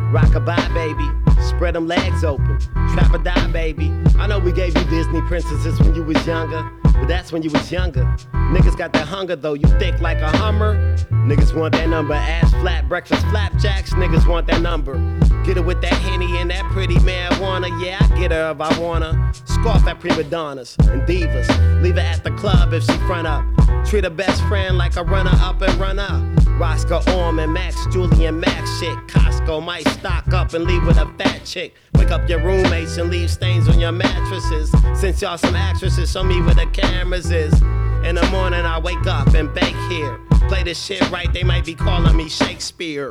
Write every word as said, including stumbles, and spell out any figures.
Rockabye, baby. Spread them legs open. Trap or die, baby. I know we gave you Disney princesses when you was younger, but that's when you was younger. Niggas got that hunger though, you thick like a Hummer. Niggas want that number, ass flat, breakfast flapjacks. Niggas want that number. Get her with that Henny and that pretty marijuana. Yeah, I get her if I wanna. Scoff at prima donnas and divas. Leave her at the club if she front up. Treat her best friend like a runner up and run up. Roscoe Orm and Max, Julian Max shit. Costco might stock up and leave with a fat chick. Wake up your roommates and leave stains on your mattresses. Since y'all some actresses, show me where the cameras is. In the morning I wake up and bake here. Play this shit right, they might be calling me Shakespeare.